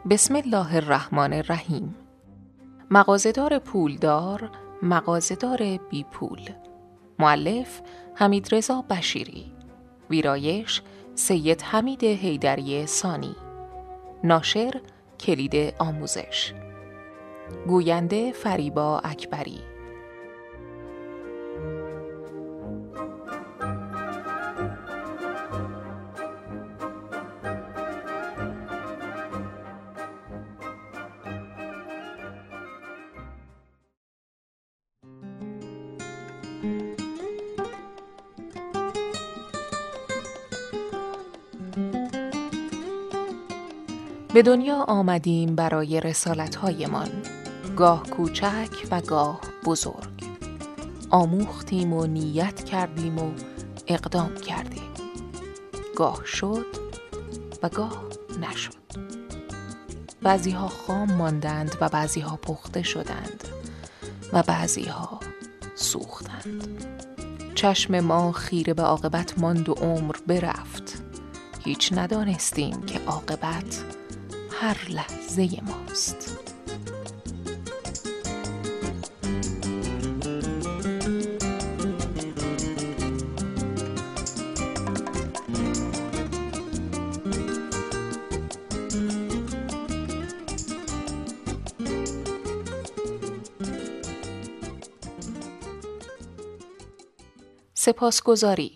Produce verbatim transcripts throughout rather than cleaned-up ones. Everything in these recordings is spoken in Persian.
بسم الله الرحمن الرحیم. مغازه‌دار پولدار، مغازه‌دار بی پول. مؤلف حمیدرضا بشیری. ویرایش سید حمید حیدری ثانی. ناشر کلید آموزش. گوینده فریبا اکبری. به دنیا آمدیم برای رسالت‌هایمان، گاه کوچک و گاه بزرگ. آموختیم و نیت کردیم و اقدام کردیم. گاه شد و گاه نشد. بعضی‌ها خام ماندند و بعضی‌ها پخته شدند و بعضی‌ها سوختند. چشم ما خیره به عاقبت ماند و عمر برفت. هیچ ندانستیم که عاقبت هر لحظه ماست. سپاسگزاری.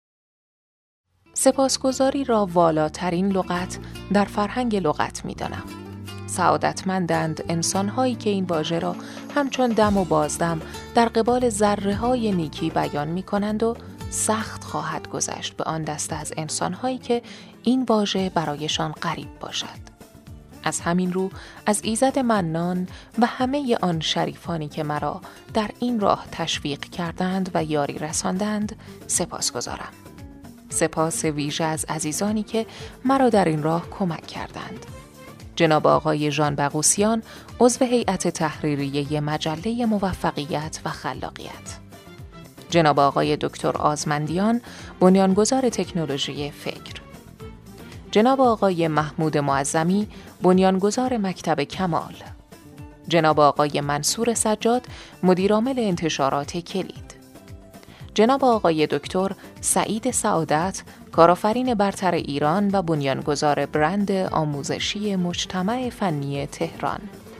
سپاسگزاری را والاترین لغت در فرهنگ لغت می دانم. سعادتمندند انسان‌هایی که این واژه را همچون دم و بازدم در قبال ذره‌های نیکی بیان می کنند و سخت خواهد گذشت به آن دسته از انسان‌هایی که این واژه برایشان غریب باشد. از همین رو از ایزد منان و همه آن شریفانی که مرا در این راه تشویق کردند و یاری رساندند سپاسگزارم. سپاس ویژه از عزیزانی که مرا در این راه کمک کردند. جناب آقای ژان بغوثیان، عضو هیئت تحریریه مجله موفقیت و خلاقیت. جناب آقای دکتر آزمندیان، بنیانگذار تکنولوژی فکر. جناب آقای محمود معظمی، بنیانگذار مکتب کمال. جناب آقای منصور سجاد، مدیرعامل انتشارات کلید. جناب آقای دکتر سعید سعادت، کارآفرین برتر ایران و بنیانگذار برند آموزشی مجتمع فنی تهران.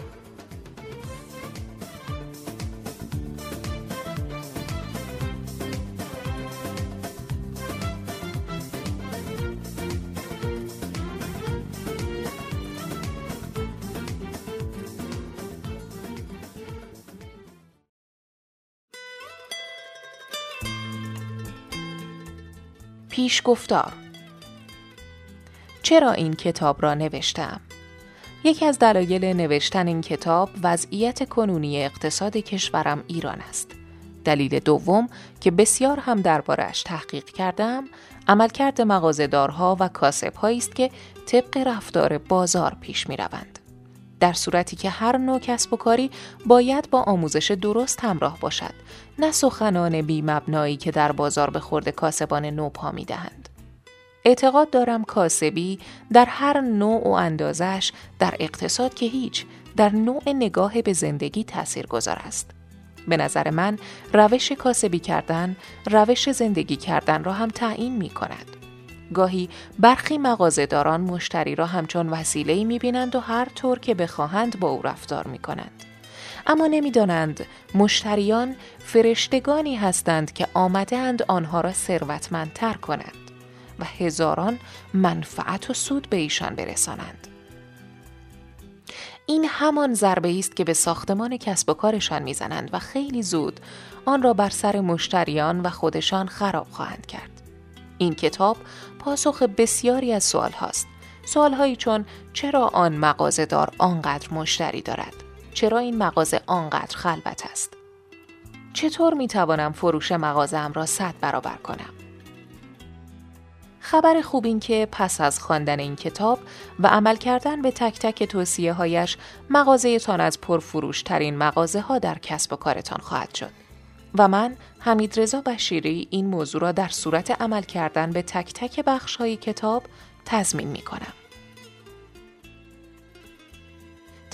پیشگفتار. چرا این کتاب را نوشتم؟ یکی از دلایل نوشتن این کتاب وضعیت کنونی اقتصاد کشورم ایران است. دلیل دوم که بسیار هم درباره‌اش تحقیق کردم، عملکرد مغازه‌دارها و کاسب‌هایی است که طبق رفتار بازار پیش می‌روند. در صورتی که هر نوع کسب و کاری باید با آموزش درست همراه باشد، نه سخنان بی مبنایی که در بازار به خورد کاسبان نو پا می دهند. اعتقاد دارم کاسبی در هر نوع و اندازش در اقتصاد که هیچ، در نوع نگاه به زندگی تاثیرگذار است. به نظر من روش کاسبی کردن، روش زندگی کردن را هم تعیین می کند. گاهی برخی مغازه‌داران مشتری را همچون وسیله‌ای می‌بینند و هر طور که بخواهند با او رفتار می‌کنند. اما نمی‌دانند مشتریان فرشتگانی هستند که آمده‌اند آنها را ثروتمندتر کنند و هزاران منفعت و سود به ایشان برسانند. این همان ضربه‌ای است که به ساختمان کسب و کارشان می‌زنند و خیلی زود آن را بر سر مشتریان و خودشان خراب خواهند کرد. این کتاب پاسخ بسیاری از سوال هاست. سوال هایی چون چرا آن مغازه‌دار آنقدر مشتری دارد؟ چرا این مغازه آنقدر خلوت است؟ چطور می توانم فروش مغازه‌ام را صد برابر کنم؟ خبر خوب این که پس از خواندن این کتاب و عمل کردن به تک تک توصیه هایش، مغازه تان از پرفروش ترین مغازه ها در کسب و کارتان خواهد شد. و من حمیدرضا بشیری این موضوع را در صورت عمل کردن به تک تک بخش‌های کتاب تضمین می‌کنم.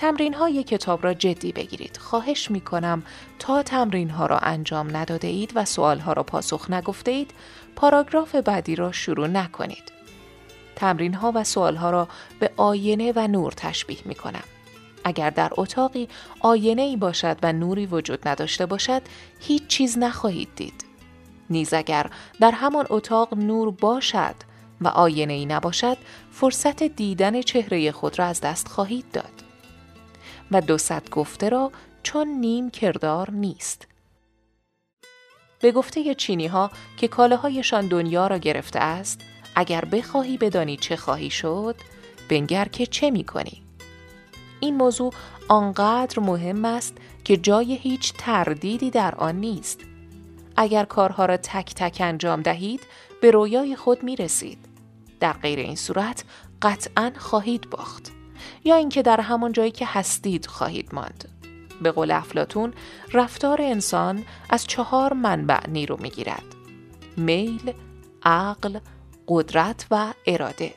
تمرین های کتاب را جدی بگیرید. خواهش می کنم تا تمرین ها را انجام نداده اید و سوال ها را پاسخ نگفته اید، پاراگراف بعدی را شروع نکنید. تمرین ها و سوال ها را به آینه و نور تشبیه می کنم. اگر در اتاقی آینه ای باشد و نوری وجود نداشته باشد، هیچ چیز نخواهید دید. نیز اگر در همان اتاق نور باشد و آینه ای نباشد، فرصت دیدن چهره خود را از دست خواهید داد. و دو صد گفته را چون نیم کردار نیست. به گفته چینی ها که کالاهایشان دنیا را گرفته است، اگر بخواهی بدانی چه خواهی شد، بنگر که چه می کنی. این موضوع آنقدر مهم است که جای هیچ تردیدی در آن نیست. اگر کارها را تک تک انجام دهید، به رویای خود می رسید. در غیر این صورت قطعاً خواهید باخت. یا اینکه در همان جایی که هستید خواهید ماند. به قول افلاطون، رفتار انسان از چهار منبع نیرو می گیرد: میل، عقل، قدرت و اراده.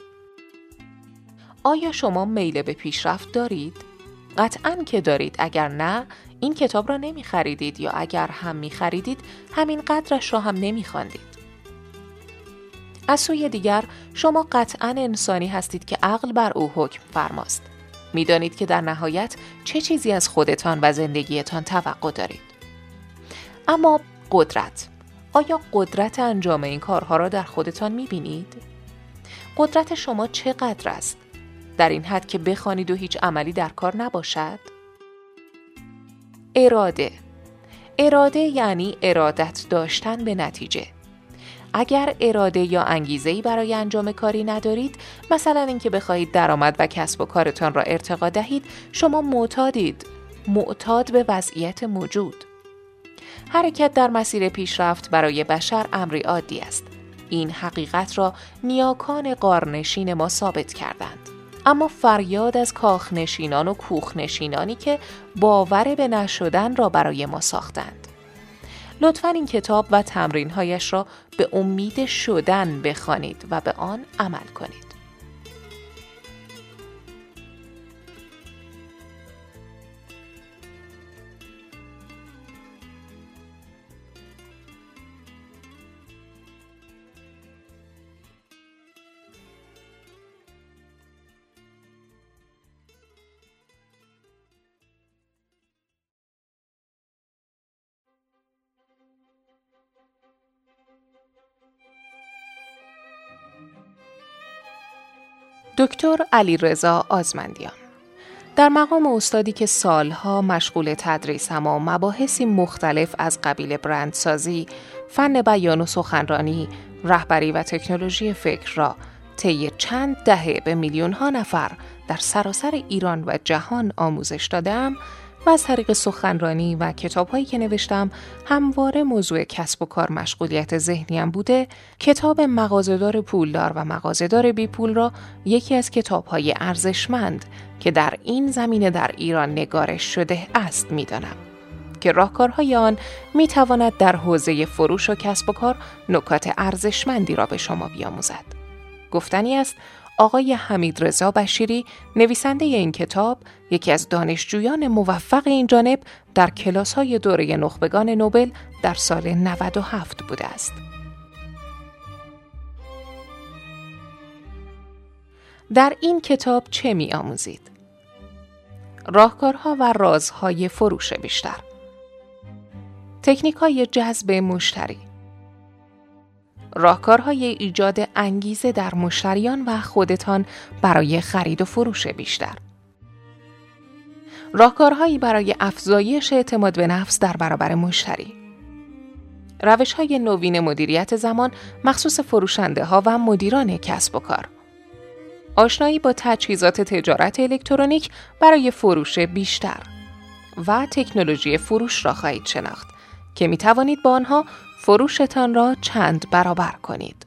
آیا شما میل به پیشرفت دارید؟ قطعاً که دارید. اگر نه، این کتاب را نمی خریدید، یا اگر هم می خریدید، همین قدرش را هم نمی خواندید. از سوی دیگر، شما قطعاً انسانی هستید که عقل بر او حکم فرماست. می دانید که در نهایت چه چیزی از خودتان و زندگیتان توقع دارید. اما قدرت، آیا قدرت انجام این کارها را در خودتان می بینید؟ قدرت شما چقدر است؟ در این حد که بخوانید و هیچ عملی در کار نباشد؟ اراده. اراده یعنی ارادت داشتن به نتیجه. اگر اراده یا انگیزه‌ای برای انجام کاری ندارید، مثلا اینکه بخواهید درآمد و کسب و کارتان را ارتقا دهید، شما معتادید، معتاد به وضعیت موجود. حرکت در مسیر پیشرفت برای بشر امری عادی است. این حقیقت را نیاکان غارنشین ما ثابت کردند. اما فریاد از کاخنشینان و کوخنشینانی که باور به نشدن را برای ما ساختند. لطفاً این کتاب و تمرین‌هایش را به امید شدن بخوانید و به آن عمل کنید. دکتر علیرضا آزمندیان در مقام استادی که سالها مشغول تدریسم و مباحثی مختلف از قبیل برندسازی، فن بیان و سخنرانی، رهبری و تکنولوژی فکر را طی چند دهه به میلیون‌ها نفر در سراسر ایران و جهان آموزش دادم و از طریق سخنرانی و کتاب‌هایی که نوشتم همواره موضوع کسب و کار مشغولیت ذهنیم بوده، کتاب مغازه‌دار پولدار و مغازه‌دار بی پول را یکی از کتاب‌های ارزشمند که در این زمینه در ایران نگارش شده است می‌دانم که راهکارهای آن می‌تواند در حوزه فروش و کسب و کار نکات ارزشمندی را به شما بیاموزد. گفتنی است آقای حمیدرضا بشیری، نویسنده این کتاب، یکی از دانشجویان موفق این جانب در کلاس‌های دوره نخبگان نوبل در سال نود و هفت بوده است. در این کتاب چه می آموزید؟ راهکارها و رازهای فروش بیشتر، تکنیک‌های جذب مشتری، راهکارهای ایجاد انگیزه در مشتریان و خودتان برای خرید و فروش بیشتر، راهکارهایی برای افزایش اعتماد به نفس در برابر مشتری، روش‌های نوین مدیریت زمان مخصوص فروشنده ها و مدیران کسب و کار، آشنایی با تجهیزات تجارت الکترونیک برای فروش بیشتر و تکنولوژی فروش را خواهید شناخت که می توانید با آنها فروشتان را چند برابر کنید.